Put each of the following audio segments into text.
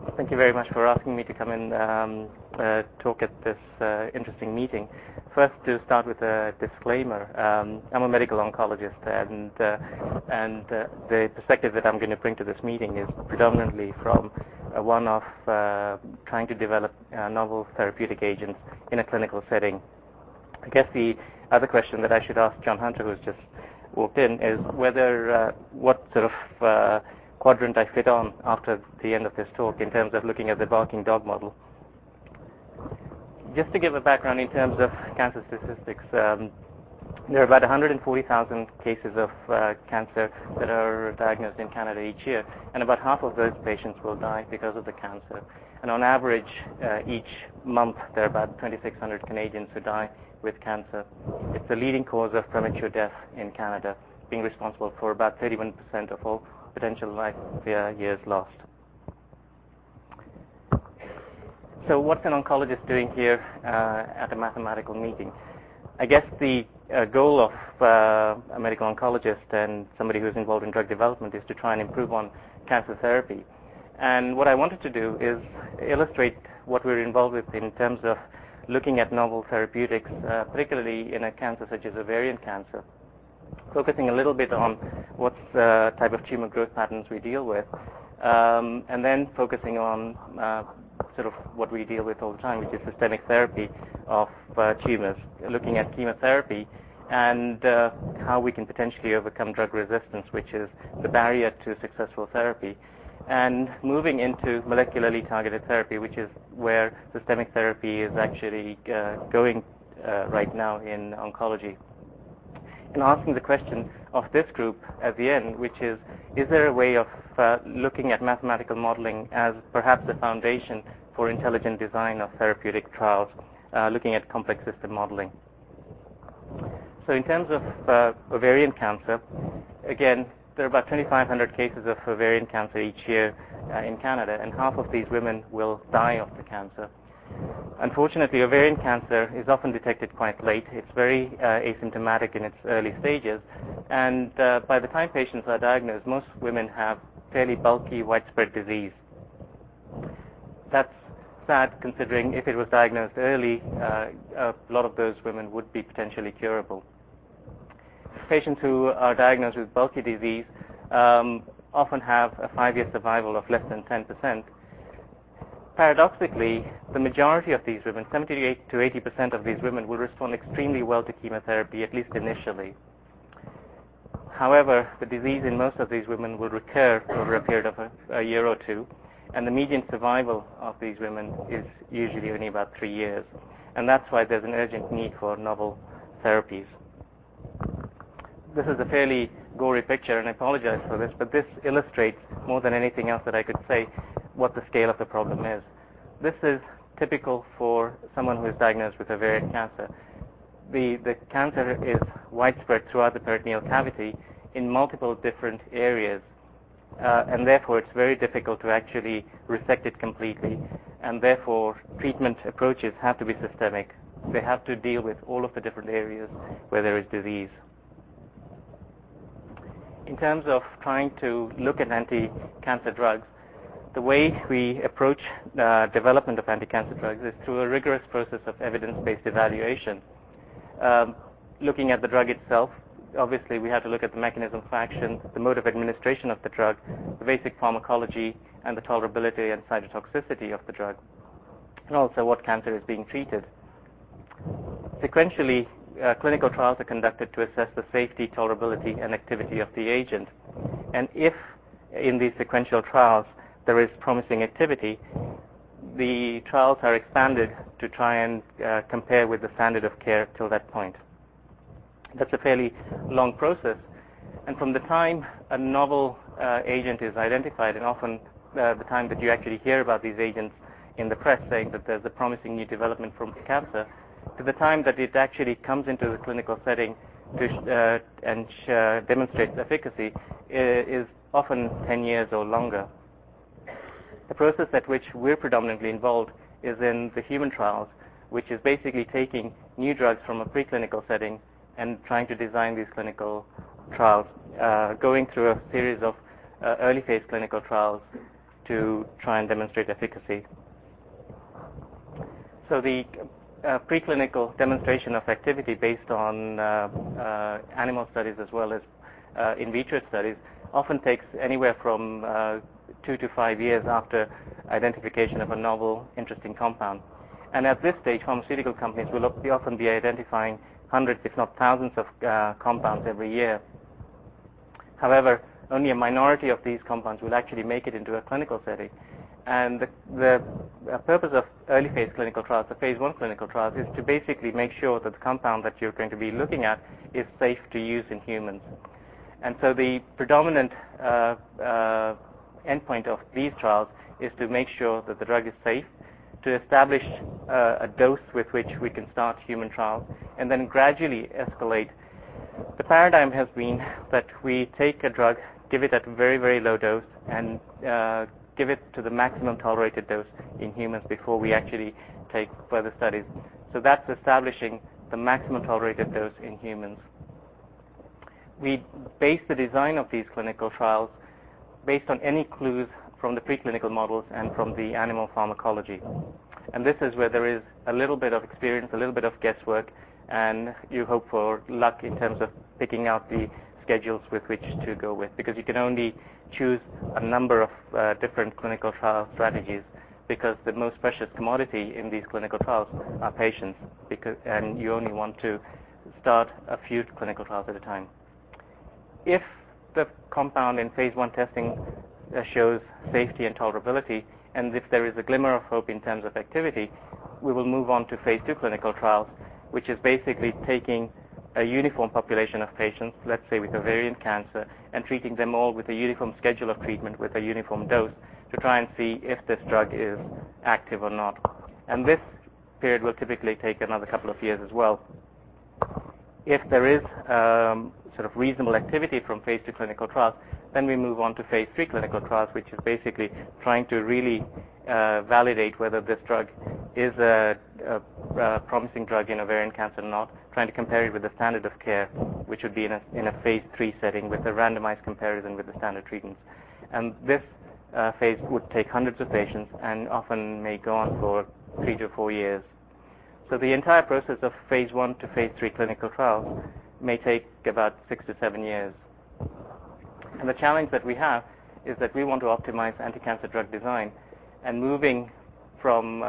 Thank you very much for asking me to come and talk at this interesting meeting. First, to start with a disclaimer, I'm a medical oncologist, and the perspective that I'm going to bring to this meeting is predominantly from one of trying to develop novel therapeutic agents in a clinical setting. I guess the other question that I should ask John Hunter, who's just walked in, is whether what sort of quadrant I fit on after the end of this talk in terms of looking at the barking dog model. Just to give a background in terms of cancer statistics, there are about 140,000 cases of cancer that are diagnosed in Canada each year, and about half of those patients will die because of the cancer. And on average, each month, there are about 2,600 Canadians who die with cancer. It's the leading cause of premature death in Canada, being responsible for about 31% of all potential life years lost. So what's an oncologist doing here at a mathematical meeting? I guess the goal of a medical oncologist and somebody who's involved in drug development is to try and improve on cancer therapy. And what I wanted to do is illustrate what we're involved with in terms of looking at novel therapeutics, particularly in a cancer such as ovarian cancer, focusing a little bit on what type of tumor growth patterns we deal with, and then focusing on sort of what we deal with all the time, which is systemic therapy of tumors, looking at chemotherapy and how we can potentially overcome drug resistance, which is the barrier to successful therapy, and moving into molecularly targeted therapy, which is where systemic therapy is actually going right now in oncology. And asking the question of this group at the end, which is there a way of looking at mathematical modeling as perhaps a foundation for intelligent design of therapeutic trials, looking at complex system modeling? So in terms of ovarian cancer, again, there are about 2,500 cases of ovarian cancer each year in Canada, and half of these women will die of the cancer. Unfortunately, ovarian cancer is often detected quite late. It's very asymptomatic in its early stages, and by the time patients are diagnosed, most women have fairly bulky, widespread disease. That's sad, considering if it was diagnosed early, a lot of those women would be potentially curable. Patients who are diagnosed with bulky disease often have a 5-year survival of less than 10%. Paradoxically, the majority of these women, 78 to 80% of these women, will respond extremely well to chemotherapy, at least initially. However, the disease in most of these women will recur over a period of a year or two, and the median survival of these women is usually only about 3 years. And that's why there's an urgent need for novel therapies. This is a fairly gory picture, and I apologize for this, but this illustrates more than anything else that I could say what the scale of the problem is. This is typical for someone who is diagnosed with ovarian cancer. The cancer is widespread throughout the peritoneal cavity in multiple different areas, and therefore it's very difficult to actually resect it completely, and therefore treatment approaches have to be systemic. They have to deal with all of the different areas where there is disease. In terms of trying to look at anti-cancer drugs, the way we approach development of anti-cancer drugs is through a rigorous process of evidence-based evaluation. Looking at the drug itself, obviously we have to look at the mechanism of action, the mode of administration of the drug, the basic pharmacology, and the tolerability and cytotoxicity of the drug, and also what cancer is being treated. Sequentially, clinical trials are conducted to assess the safety, tolerability, and activity of the agent. And if in these sequential trials there is promising activity, the trials are expanded to try and compare with the standard of care till that point. That's a fairly long process, and from the time a novel agent is identified, and often the time that you actually hear about these agents in the press saying that there's a promising new development from cancer, to the time that it actually comes into the clinical setting to demonstrates efficacy is often 10 years or longer. The process at which we're predominantly involved is in the human trials, which is basically taking new drugs from a preclinical setting and trying to design these clinical trials, going through a series of early phase clinical trials, to try and demonstrate efficacy. So the preclinical demonstration of activity based on animal studies as well as in vitro studies often takes anywhere from 2 to 5 years after identification of a novel, interesting compound. And at this stage, pharmaceutical companies will often be identifying hundreds, if not thousands, of compounds every year. However, only a minority of these compounds will actually make it into a clinical setting. And the purpose of early phase clinical trials, the phase 1 clinical trials, is to basically make sure that the compound that you're going to be looking at is safe to use in humans. And so the predominant endpoint of these trials is to make sure that the drug is safe, to establish a dose with which we can start human trials, and then gradually escalate. The paradigm has been that we take a drug, give it at a very, very low dose, and give it to the maximum tolerated dose in humans before we actually take further studies. So that's establishing the maximum tolerated dose in humans. We base the design of these clinical trials based on any clues from the preclinical models and from the animal pharmacology. And this is where there is a little bit of experience, a little bit of guesswork, and you hope for luck in terms of picking out the schedules with which to go with, because you can only choose a number of different clinical trial strategies, because the most precious commodity in these clinical trials are patients, and you only want to start a few clinical trials at a time. If the compound in phase 1 testing shows safety and tolerability, and if there is a glimmer of hope in terms of activity, we will move on to phase 2 clinical trials, which is basically taking a uniform population of patients, let's say with ovarian cancer, and treating them all with a uniform schedule of treatment with a uniform dose to try and see if this drug is active or not. And this period will typically take another couple of years as well. If there is sort of reasonable activity from phase 2 clinical trials, then we move on to phase 3 clinical trials, which is basically trying to really validate whether this drug is a promising drug in ovarian cancer or not, trying to compare it with the standard of care, which would be in a phase 3 setting with a randomized comparison with the standard treatments. And this phase would take hundreds of patients and often may go on for 3 to 4 years. So the entire process of phase 1 to phase 3 clinical trials may take about 6 to 7 years. And the challenge that we have is that we want to optimize anti-cancer drug design, and moving from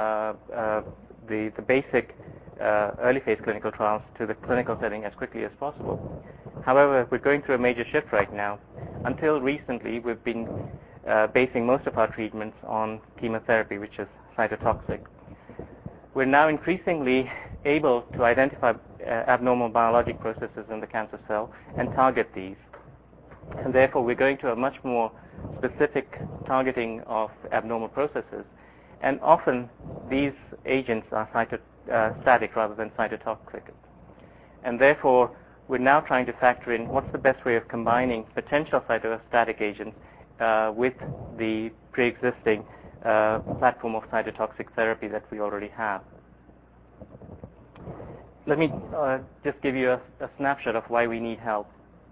the basic early phase clinical trials to the clinical setting as quickly as possible. However, we're going through a major shift right now. Until recently, we've been basing most of our treatments on chemotherapy, which is cytotoxic. We're now increasingly able to identify abnormal biologic processes in the cancer cell and target these. And therefore, we're going to a much more specific targeting of abnormal processes. And often, these agents are cytostatic rather than cytotoxic. And therefore, we're now trying to factor in what's the best way of combining potential cytostatic agents with the pre-existing platform of cytotoxic therapy that we already have. Let me just give you a snapshot of why we need help.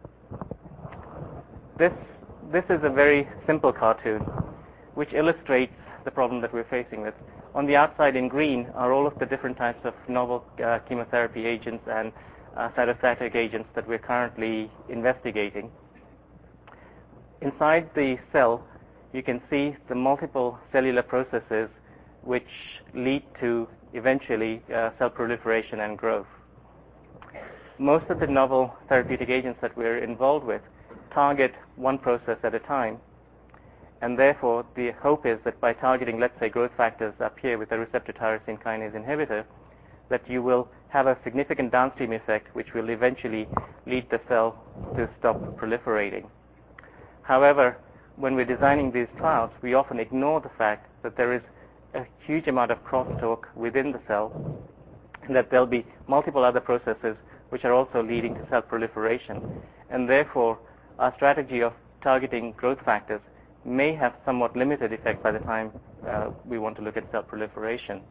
This is a very simple cartoon which illustrates the problem that we're facing with. On the outside in green are all of the different types of novel chemotherapy agents and cytostatic agents that we're currently investigating. Inside the cell, you can see the multiple cellular processes which lead to eventually cell proliferation and growth. Most of the novel therapeutic agents that we're involved with target one process at a time, and therefore the hope is that by targeting, let's say, growth factors up here with a receptor tyrosine kinase inhibitor, that you will have a significant downstream effect which will eventually lead the cell to stop proliferating. However, when we're designing these trials, we often ignore the fact that there is a huge amount of crosstalk within the cell, and that there'll be multiple other processes which are also leading to cell proliferation. And therefore, our strategy of targeting growth factors may have somewhat limited effect by the time we want to look at cell proliferation.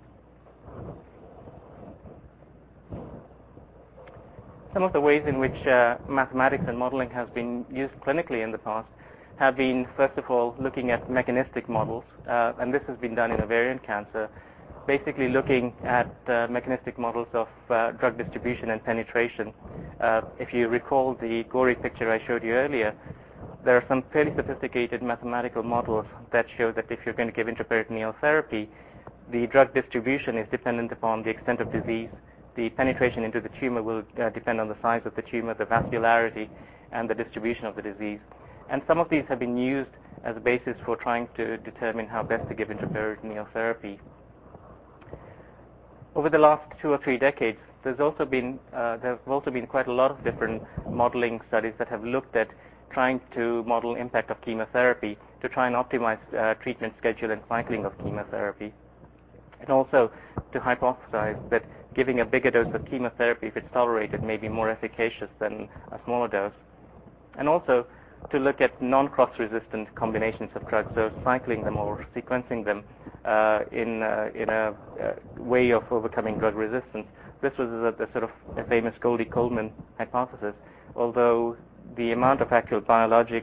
Some of the ways in which mathematics and modeling has been used clinically in the past have been, first of all, looking at mechanistic models, and this has been done in ovarian cancer, basically looking at mechanistic models of drug distribution and penetration. If you recall the gory picture I showed you earlier, there are some fairly sophisticated mathematical models that show that if you're going to give intraperitoneal therapy, the drug distribution is dependent upon the extent of disease. The penetration into the tumor will depend on the size of the tumor, the vascularity, and the distribution of the disease. And some of these have been used as a basis for trying to determine how best to give intraperitoneal therapy. Over the last 2 or 3 decades, there have also been quite a lot of different modeling studies that have looked at trying to model impact of chemotherapy to try and optimize treatment schedule and cycling of chemotherapy, and also to hypothesize that giving a bigger dose of chemotherapy, if it's tolerated, may be more efficacious than a smaller dose, and also to look at non-cross-resistant combinations of drugs, so cycling them or sequencing them in a way of overcoming drug resistance. This was the sort of a famous Goldie-Coleman hypothesis, although the amount of actual biologic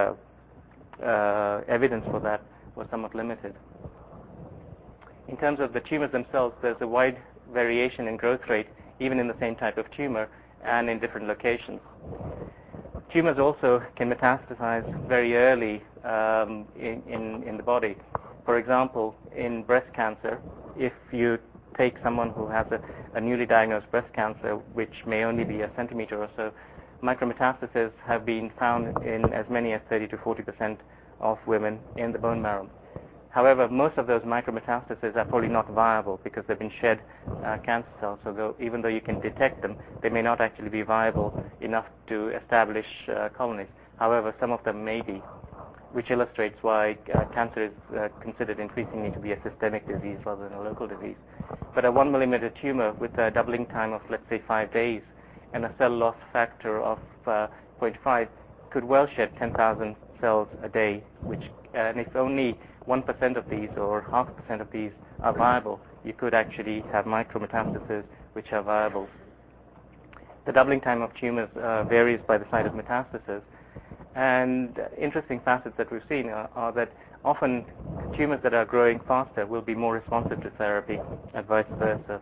evidence for that was somewhat limited. In terms of the tumors themselves, there's a wide variation in growth rate, even in the same type of tumor and in different locations. Tumors also can metastasize very early in the body. For example, in breast cancer, if you take someone who has a newly diagnosed breast cancer, which may only be a centimeter or so, micrometastases have been found in as many as 30 to 40% of women in the bone marrow. However, most of those micrometastases are probably not viable because they've been shed cancer cells. So even though you can detect them, they may not actually be viable enough to establish colonies. However, some of them may be, which illustrates why cancer is considered increasingly to be a systemic disease rather than a local disease. But a 1 millimeter tumor with a doubling time of, let's say, 5 days and a cell loss factor of 0.5 could well shed 10,000 cells a day, and if only 1% of these or 0.5% of these are viable, you could actually have micrometastases which are viable. The doubling time of tumors varies by the site of metastasis, and interesting facets that we've seen are that often tumors that are growing faster will be more responsive to therapy and vice versa.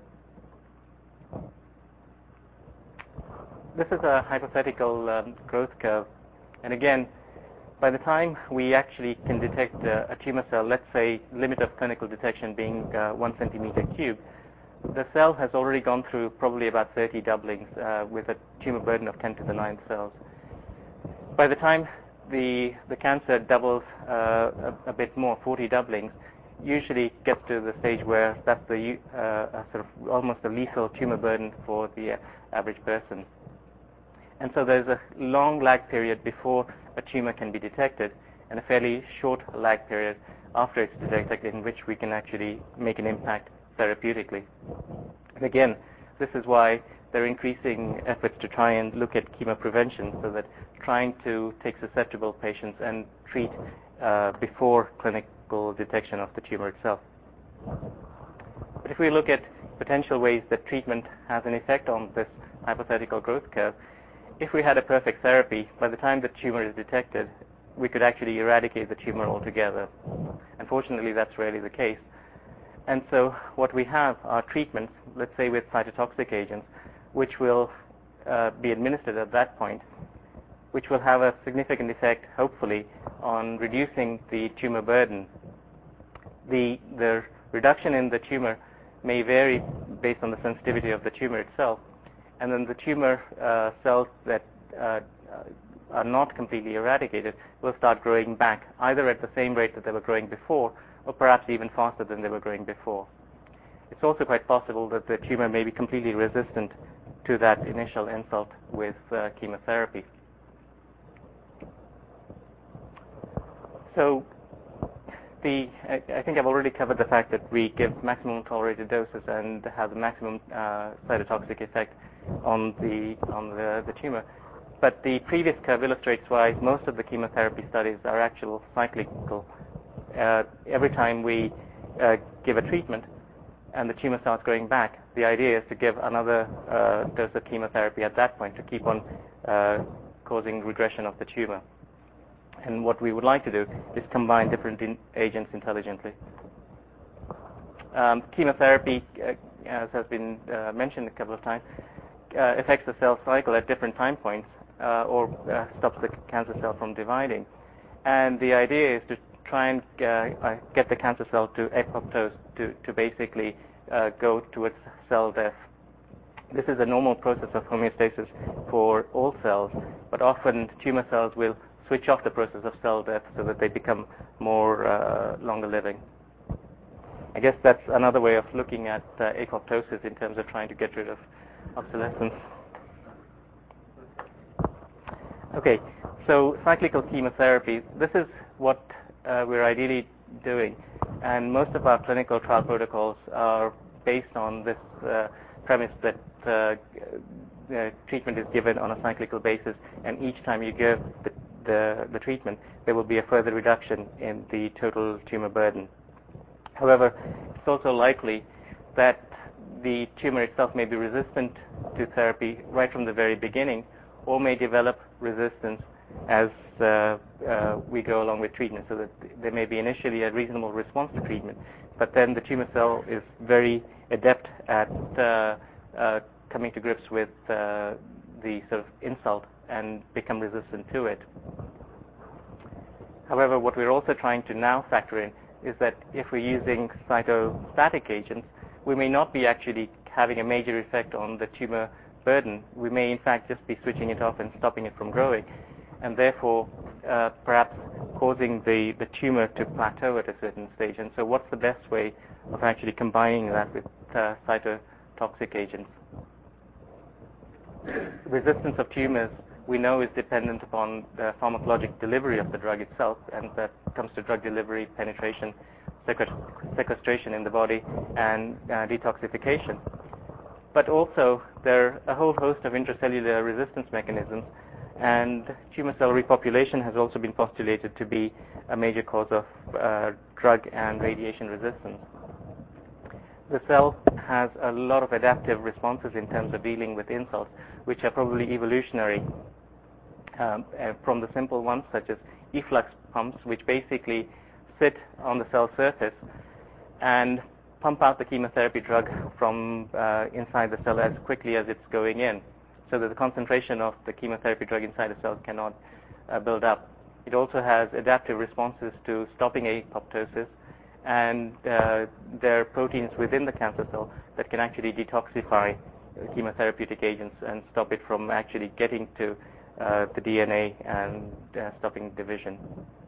This is a hypothetical growth curve, and again, by the time we actually can detect a tumor cell, let's say limit of clinical detection being 1 centimeter cubed, the cell has already gone through probably about 30 doublings with a tumor burden of 10 to the 9th cells. By the time the cancer doubles a bit more, 40 doublings, usually gets to the stage where that's the sort of almost a lethal tumor burden for the average person. And so there's a long lag period before a tumor can be detected and a fairly short lag period after it's detected in which we can actually make an impact therapeutically. And again, this is why there are increasing efforts to try and look at chemoprevention, so that trying to take susceptible patients and treat before clinical detection of the tumor itself. But if we look at potential ways that treatment has an effect on this hypothetical growth curve, if we had a perfect therapy, by the time the tumor is detected, we could actually eradicate the tumor altogether. Unfortunately, that's rarely the case. And so what we have are treatments, let's say with cytotoxic agents, which will be administered at that point, which will have a significant effect, hopefully, on reducing the tumor burden. The reduction in the tumor may vary based on the sensitivity of the tumor itself, and then the tumor cells that are not completely eradicated will start growing back, either at the same rate that they were growing before, or perhaps even faster than they were growing before. It's also quite possible that the tumor may be completely resistant to that initial insult with chemotherapy. So I think I've already covered the fact that we give maximum tolerated doses and have the maximum cytotoxic effect on the tumor. But the previous curve illustrates why most of the chemotherapy studies are actual cyclical. Every time we give a treatment and the tumor starts growing back, the idea is to give another dose of chemotherapy at that point to keep on causing regression of the tumor. And what we would like to do is combine different agents intelligently. Chemotherapy, as has been mentioned a couple of times, affects the cell cycle at different time points or stops the cancer cell from dividing. And the idea is to try and get the cancer cell to apoptose, to basically go towards cell death. This is a normal process of homeostasis for all cells, but often tumor cells will switch off the process of cell death so that they become more longer living. I guess that's another way of looking at apoptosis in terms of trying to get rid of obsolescence. Okay, so cyclical chemotherapy, this is what we're ideally doing, and most of our clinical trial protocols are based on this premise that treatment is given on a cyclical basis, and each time you give the treatment, there will be a further reduction in the total tumor burden. However, it's also likely that the tumor itself may be resistant to therapy right from the very beginning, or may develop resistance as we go along with treatment, so that there may be initially a reasonable response to treatment, but then the tumor cell is very adept at coming to grips with the sort of insult and become resistant to it. However, what we're also trying to now factor in is that if we're using cytostatic agents, we may not be actually having a major effect on the tumor burden. We may in fact just be switching it off and stopping it from growing, and therefore perhaps causing the tumor to plateau at a certain stage. And so what's the best way of actually combining that with cytotoxic agents? Resistance of tumors, we know, is dependent upon the pharmacologic delivery of the drug itself, and that comes to drug delivery, penetration, sequestration in the body, and detoxification. But also, there are a whole host of intracellular resistance mechanisms, and tumor cell repopulation has also been postulated to be a major cause of drug and radiation resistance. The cell has a lot of adaptive responses in terms of dealing with insults, which are probably evolutionary, from the simple ones such as efflux pumps, which basically sit on the cell surface and pump out the chemotherapy drug from inside the cell as quickly as it's going in, so that the concentration of the chemotherapy drug inside the cell cannot build up. It also has adaptive responses to stopping apoptosis, and there are proteins within the cancer cell that can actually detoxify chemotherapeutic agents and stop it from actually getting to the DNA and stopping division.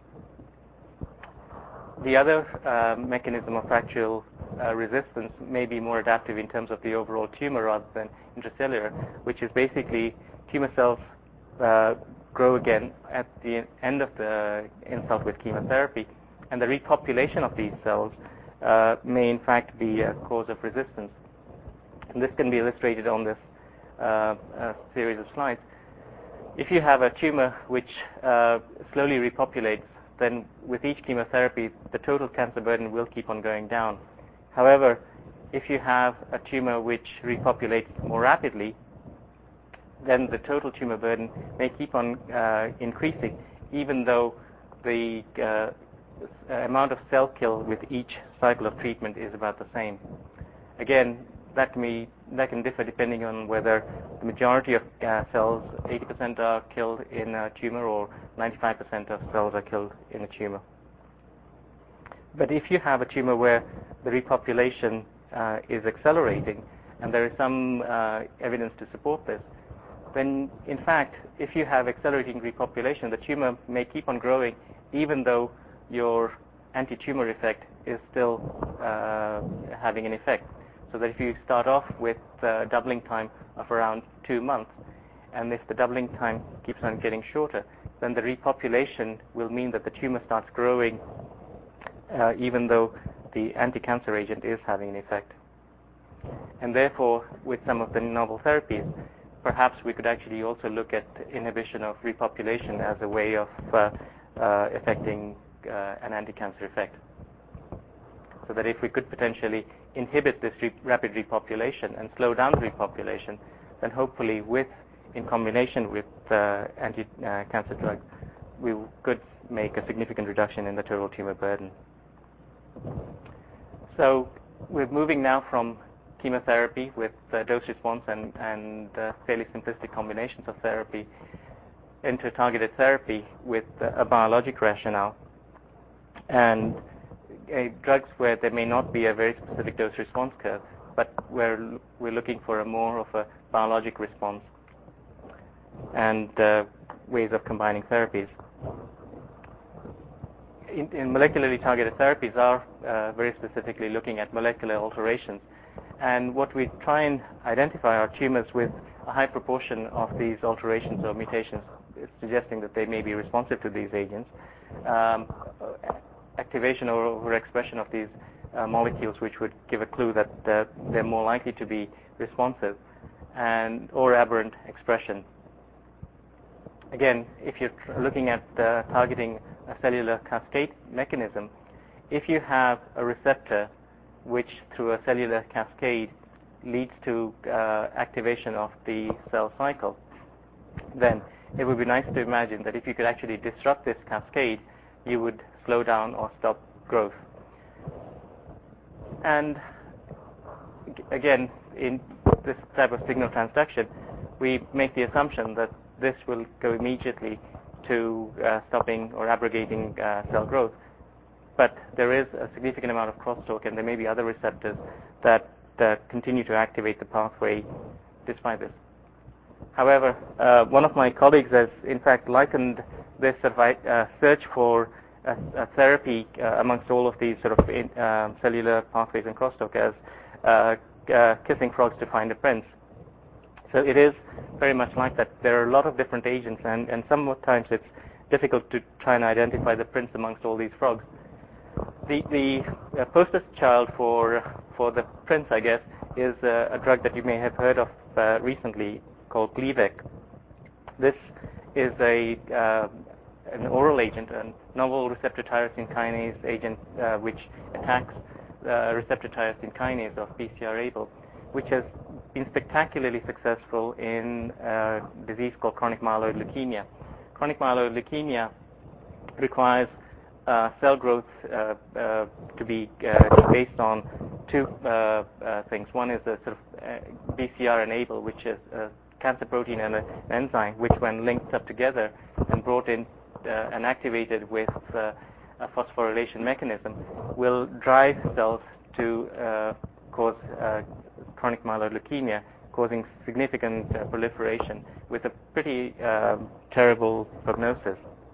The other mechanism of actual resistance may be more adaptive in terms of the overall tumor rather than intracellular, which is basically tumor cells grow again at the end of the insult with chemotherapy, and the repopulation of these cells may in fact be a cause of resistance. And this can be illustrated on this series of slides. If you have a tumor which slowly repopulates, then with each chemotherapy, the total cancer burden will keep on going down. However, if you have a tumor which repopulates more rapidly, then the total tumor burden may keep on increasing, even though the amount of cell kill with each cycle of treatment is about the same. Again, that can differ depending on whether the majority of cells, 80% are killed in a tumor, or 95% of cells are killed in a tumor. But if you have a tumor where the repopulation is accelerating, and there is some evidence to support this, then in fact, if you have accelerating repopulation, the tumor may keep on growing even though your anti-tumor effect is still having an effect. So that if you start off with doubling time of around 2 months, and if the doubling time keeps on getting shorter, then the repopulation will mean that the tumor starts growing even though the anti-cancer agent is having an effect. And therefore, with some of the novel therapies, perhaps we could actually also look at inhibition of repopulation as a way of affecting an anti-cancer effect. So that if we could potentially inhibit this rapid repopulation and slow down the repopulation, then hopefully in combination with anti-cancer drugs, we could make a significant reduction in the total tumor burden. So we're moving now from chemotherapy with dose response and fairly simplistic combinations of therapy into targeted therapy with a biologic rationale, and drugs where there may not be a very specific dose response curve, but where we're looking for a more of a biologic response, and ways of combining therapies. In molecularly targeted therapies are very specifically looking at molecular alterations, and what we try and identify are tumors with a high proportion of these alterations or mutations, suggesting that they may be responsive to these agents. Activation or overexpression of these molecules, which would give a clue that they're more likely to be responsive, and or aberrant expression. Again, if you're looking at targeting a cellular cascade mechanism, if you have a receptor which through a cellular cascade leads to activation of the cell cycle, then it would be nice to imagine that if you could actually disrupt this cascade, you would slow down or stop growth. And again, in this type of signal transduction, we make the assumption that this will go immediately to stopping or abrogating cell growth. But there is a significant amount of crosstalk, and there may be other receptors that continue to activate the pathway despite this. However, one of my colleagues has in fact likened this search for a therapy amongst all of these sort of cellular pathways and crosstalk as kissing frogs to find a prince. So it is very much like that. There are a lot of different agents, and sometimes it's difficult to try and identify the prince amongst all these frogs. The poster child for the prince, I guess, is a drug that you may have heard of recently called Gleevec. This is an oral agent, a novel receptor tyrosine kinase agent which attacks receptor tyrosine kinase of BCR-ABL, which has been spectacularly successful in a disease called chronic myeloid leukemia. Chronic myeloid leukemia requires cell growth to be based on two things. One is a sort of BCR and ABL, which is a cancer protein and an enzyme, which when linked up together and brought in and activated with a phosphorylation mechanism, will drive cells to cause chronic myeloid leukemia, causing significant proliferation with a pretty terrible prognosis.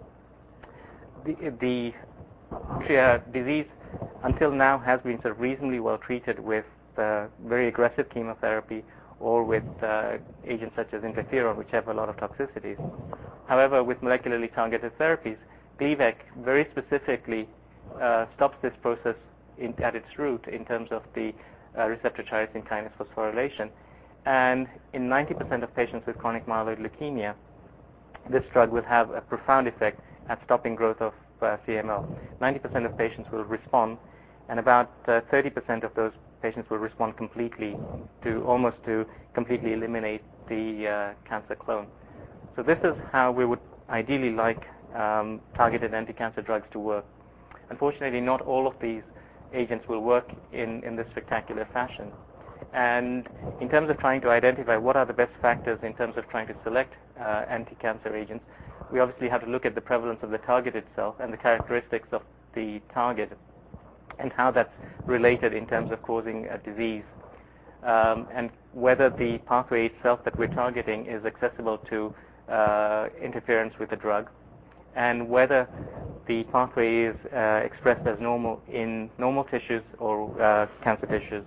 The disease until now has been sort of reasonably well treated with very aggressive chemotherapy or with agents such as interferon, which have a lot of toxicities. However, with molecularly targeted therapies, Gleevec very specifically stops this process at its root in terms of the receptor tyrosine kinase phosphorylation. And in 90% of patients with chronic myeloid leukemia, this drug will have a profound effect at stopping growth of CML. 90% of patients will respond, and about 30% of those patients will respond completely almost to completely eliminate the cancer clone. So this is how we would ideally like targeted anti-cancer drugs to work. Unfortunately, not all of these agents will work in this spectacular fashion. And in terms of trying to identify what are the best factors in terms of trying to select anti-cancer agents, we obviously have to look at the prevalence of the target itself and the characteristics of the target and how that's related in terms of causing a disease, and whether the pathway itself that we're targeting is accessible to interference with the drug, and whether the pathway is expressed as normal in normal tissues or cancer tissues.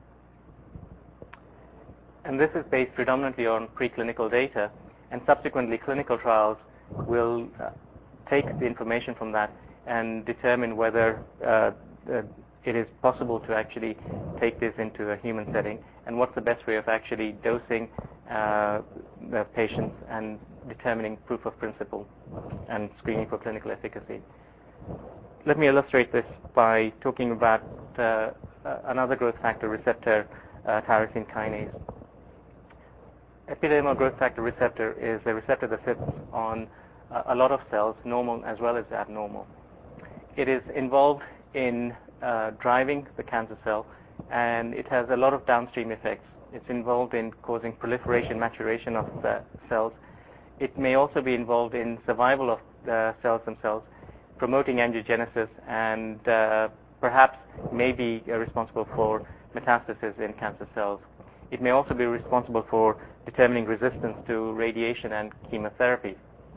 And this is based predominantly on preclinical data, and subsequently clinical trials will take the information from that and determine whether it is possible to actually take this into a human setting, and what's the best way of actually dosing the patients and determining proof of principle and screening for clinical efficacy. Let me illustrate this by talking about another growth factor receptor, tyrosine kinase. Epidermal growth factor receptor is a receptor that sits on a lot of cells, normal as well as abnormal. It is involved in driving the cancer cell, and it has a lot of downstream effects. It's involved in causing proliferation, maturation of the cells. It may also be involved in survival of the cells themselves, promoting angiogenesis, and perhaps may be responsible for metastasis in cancer cells. It may also be responsible for determining resistance to radiation and chemotherapy.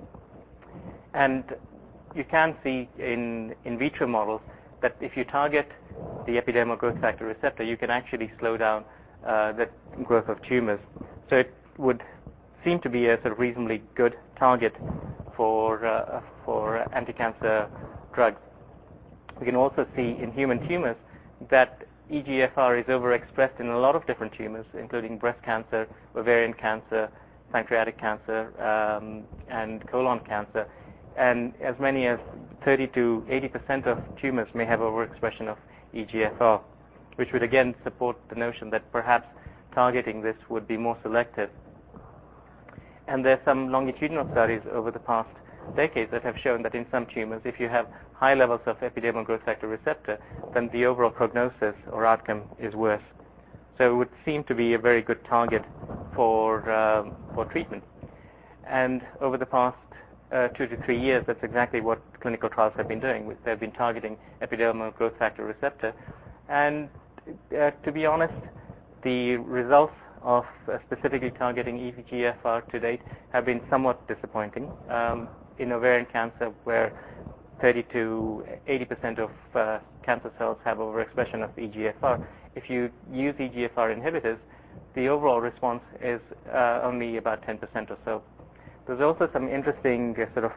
And you can see in vitro models that if you target the epidermal growth factor receptor, you can actually slow down the growth of tumors. So it would seem to be a sort of reasonably good target for anti-cancer drugs. We can also see in human tumors that EGFR is overexpressed in a lot of different tumors, including breast cancer, ovarian cancer, pancreatic cancer, and colon cancer. And as many as 30 to 80% of tumors may have overexpression of EGFR, which would again support the notion that perhaps targeting this would be more selective. And there's some longitudinal studies over the past decades that have shown that in some tumors, if you have high levels of epidermal growth factor receptor, then the overall prognosis or outcome is worse. So it would seem to be a very good target for treatment. And over the past 2 to 3 years, that's exactly what clinical trials have been doing. They've been targeting epidermal growth factor receptor. And to be honest, the results of specifically targeting EGFR to date have been somewhat disappointing. In ovarian cancer, where 30 to 80% of cancer cells have overexpression of EGFR, if you use EGFR inhibitors, the overall response is only about 10% or so. There's also some interesting sort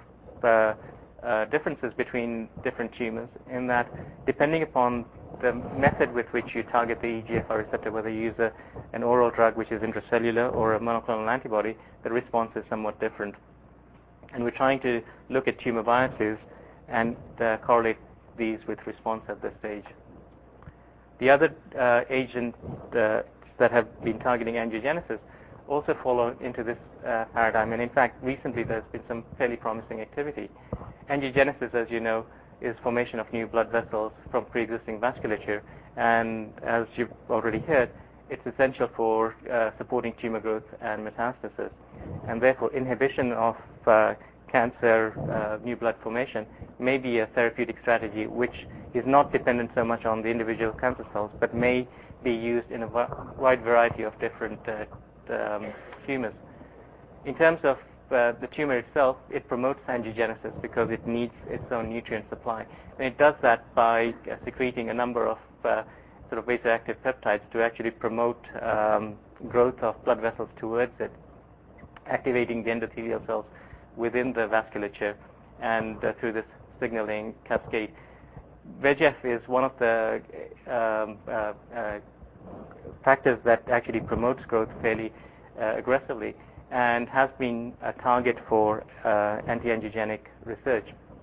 of differences between different tumors in that depending upon the method with which you target the EGFR receptor, whether you use an oral drug which is intracellular or a monoclonal antibody, the response is somewhat different. And we're trying to look at tumor biopsies and correlate these with response at this stage. The other agents that have been targeting angiogenesis also follow into this paradigm, and in fact recently there's been some fairly promising activity. Angiogenesis, as you know, is formation of new blood vessels from pre-existing vasculature, and as you've already heard, it's essential for supporting tumor growth and metastasis, and therefore inhibition of cancer new blood formation may be a therapeutic strategy which is not dependent so much on the individual cancer cells, but may be used in a wide variety of different tumors. In terms of the tumor itself, it promotes angiogenesis because it needs its own nutrient supply. And it does that by secreting a number of sort of vasoactive peptides to actually promote growth of blood vessels towards it, activating the endothelial cells within the vasculature and through this signaling cascade. VEGF is one of the factors that actually promotes growth fairly aggressively and has been a target for anti-angiogenic research.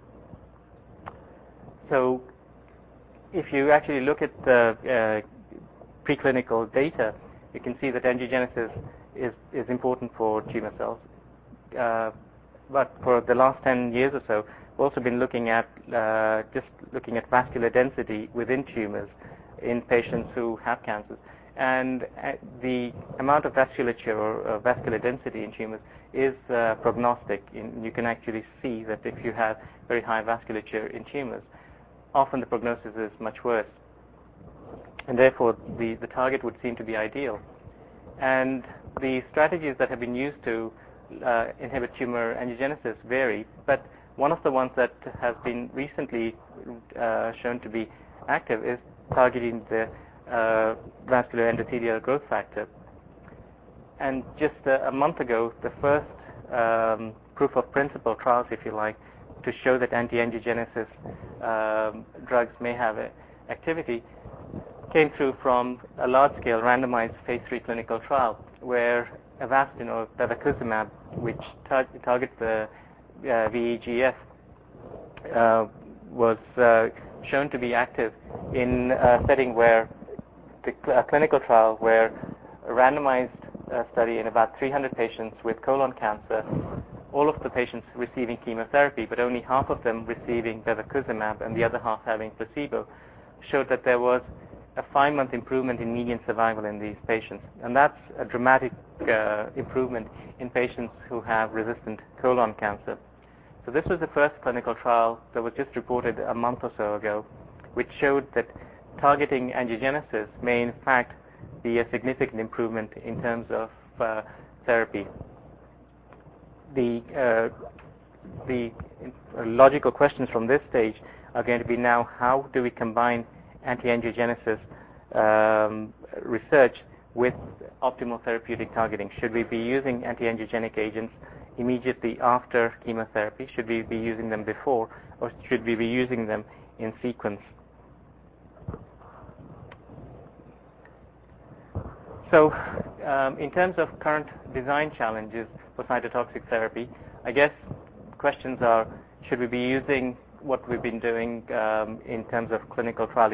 So if you actually look at the preclinical data, you can see that angiogenesis is important for tumor cells. But for the last 10 years or so, we've also been looking at vascular density within tumors in patients who have cancers. And the amount of vasculature or vascular density in tumors is prognostic. You can actually see that if you have very high vasculature in tumors, often the prognosis is much worse. And therefore, the target would seem to be ideal. And the strategies that have been used to inhibit tumor angiogenesis vary, but one of the ones that has been recently shown to be active is targeting the vascular endothelial growth factor. And just a month ago, the first proof of principle trials, if you like, to show that anti-angiogenesis drugs may have activity came through from a large-scale randomized phase 3 clinical trial where Avastin or bevacizumab, which targets the VEGF, was shown to be active in a setting where a clinical trial where a randomized study in about 300 patients with colon cancer all of the patients receiving chemotherapy, but only half of them receiving bevacizumab and the other half having placebo, showed that there was a 5-month improvement in median survival in these patients. And that's a dramatic improvement in patients who have resistant colon cancer. So this was the first clinical trial that was just reported a month or so ago, which showed that targeting angiogenesis may in fact be a significant improvement in terms of therapy. The logical questions from this stage are going to be now, how do we combine anti-angiogenesis research with optimal therapeutic targeting? Should we be using anti-angiogenic agents immediately after chemotherapy? Should we be using them before, or should we be using them in sequence? So in terms of current design challenges for cytotoxic therapy, I guess questions are, should we be using what we've been doing in terms of clinical trial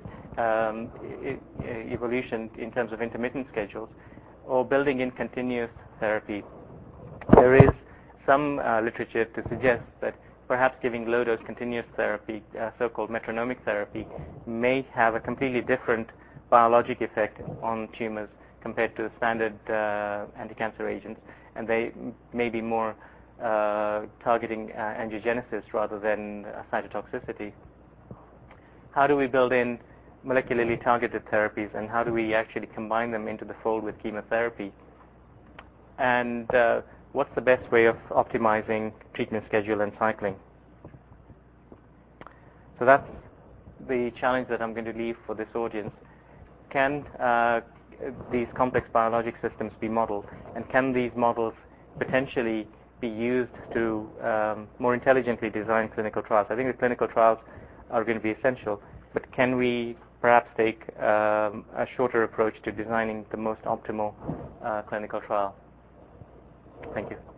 evolution in terms of intermittent schedules, or building in continuous therapy? There is some literature to suggest that perhaps giving low-dose continuous therapy, so-called metronomic therapy, may have a completely different biologic effect on tumors compared to standard anti-cancer agents, and they may be more targeting angiogenesis rather than cytotoxicity. How do we build in molecularly targeted therapies, and how do we actually combine them into the fold with chemotherapy? And what's the best way of optimizing treatment schedule and cycling? So that's the challenge that I'm going to leave for this audience. Can these complex biologic systems be modeled, and can these models potentially be used to more intelligently design clinical trials? I think the clinical trials are going to be essential, but can we perhaps take a shorter approach to designing the most optimal clinical trial? Thank you.